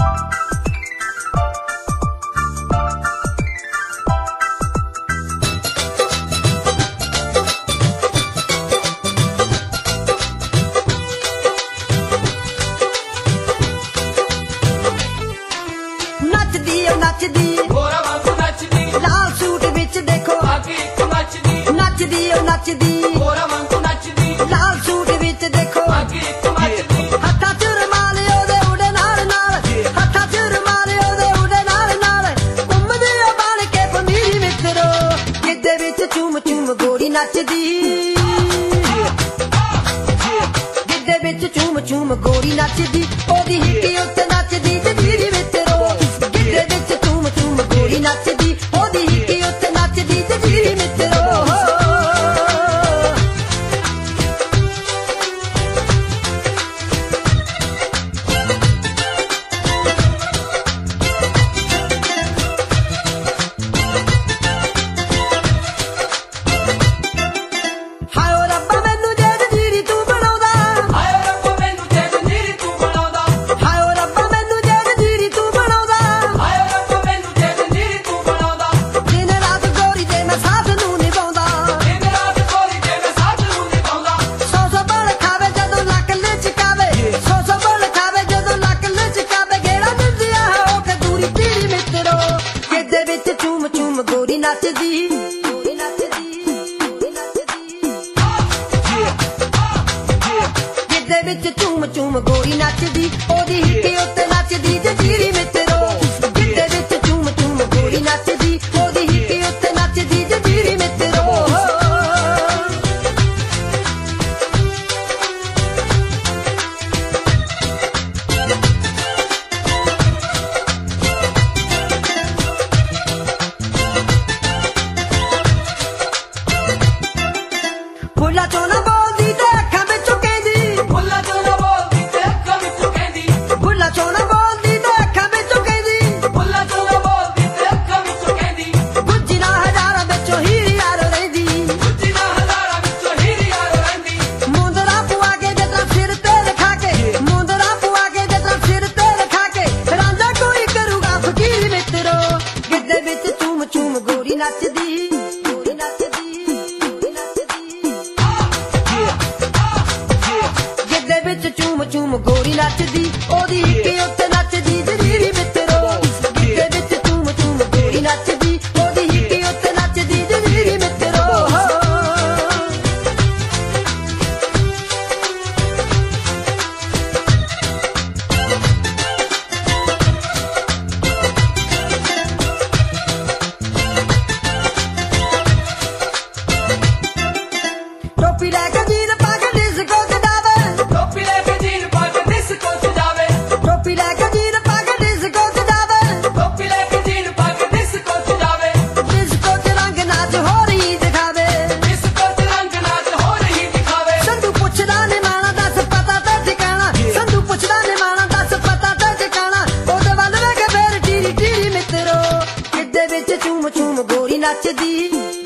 नचदी गोरा वांगू नचदी लाल सूट विच देखो आगे एक नचदी नचदी नचदी गोरा वांगू नचदी लाल सूट विच देखो आगे एक नचदी हत्थां च रुमाल ओदे उड़े नाल नाल हत्थां च रुमाल ओदे उड़े नाल नाल घुमदी बन के पमीरी मित्रो गिद्दे विच चूम चूम गोरी नचदी गिद्दे विच चूम चूम गोरी नचदी ओदी हिक्की उत्ते नचदी जजीरी मित्रो गिद्दे विच चूम चूम गोरी नचदी ओदी हिक्की उत्ते नचदी जजीरी मित्रो हाय ओ रब्बा मैनू जे जजीरी तू बनाउंदा आयो रब्बा मैनू जे जंजीरी तू बनाउंदा हाय ओ रब्बा मैनू जे जजीरी तू बनाउंदा आयो रब्बा मैनू जे जंजीरी तू बनाउंदा दिन रात गोरी ते मैं साथ नू निभाउंदा दिन रात गोरी जे मैं साथ नू निभाउंदा सौ सौ बल खावे जदों लक लचकावे सौ सौ बल खावे जदों लक लचकावे गेड़ा दिंदी आ हो के दूरी पीरी मित्रो गिद्दे विच चूम चूम गोरी नचदी गोरी नचदी गोरी नचदी गिद्दे विच चूम चूम गोरी नचदी ओदी हिक्की उत्ते नचदी जजीरी मित्रो गिद्दे विच चूम चूम गोरी नचदी ओदी हिक्की उत्ते नचदी जजीरी मित्रो फुल्ला चोना बोलदी ते अखां विचों कहंदी भुल्ला चो ना बोलदी ते अखां विचों कहंदी फुल्ला चोना बोलदी ते अखां विचों कहंदी भुल्ला चो ना बोलदी ते अखां विचों कहंदी गुज्जी ना हज़ारां विचों हीरी यार रहिंदी गुੱਜੀ ਨਾ ਹਜ਼ਾਰਾਂ ਵਿੱਚੋਂ ਹੀਰੀ ਯਾਰ ਰਹਿੰਦੀ मुंदरा पुआ के जदा सिर ते रखा के मुंदरा पुआ के जदा सिर ते रखा के रांझा कोई करूगा फकीर मित्रो गिद्दे विच चूम चूम गोरी नचदी गोरी नचदी गोरी नचदी गिद्दे विच चूम चूम गोरी नचदी ओदी हिक्की उत्ते नचदी जजीरी मित्रो गिद्दे विच चूम चूम गोरी नचदी ओदी हिक्की उत्ते नचदी जजीरी मित्रो टोपी लैके जीन पा के डिस्को च जावे ਟੋਪੀ ਲੈ ਕੇ ਜੀਨ ਪਾ ਕੇ ਡਿਸਕੋ ਚ ਜਾਵੇ टोपी लैके जीन पा के डिस्को च जावे ਟੋਪੀ ਲੈ ਕੇ ਜੀਨ ਪਾ ਕੇ ਡਿਸਕੋ ਚ ਜਾਵੇ डिस्को च रंग नाच हो रही दिखावे ਡਿਸਕੋ ਚ ਰੰਗ ਨਾਚ ਹੋ ਰਹੀ ਦਿਖਾਵੇ संधू पुछदा ने माना दस पता ते ठिकाना संधू पुछदा ने माना दस पता ते ठिकाना ओदे वल वे के फेर टीरी टीरी मित्रो गिद्दे विच चूम चूम गोरी नचदी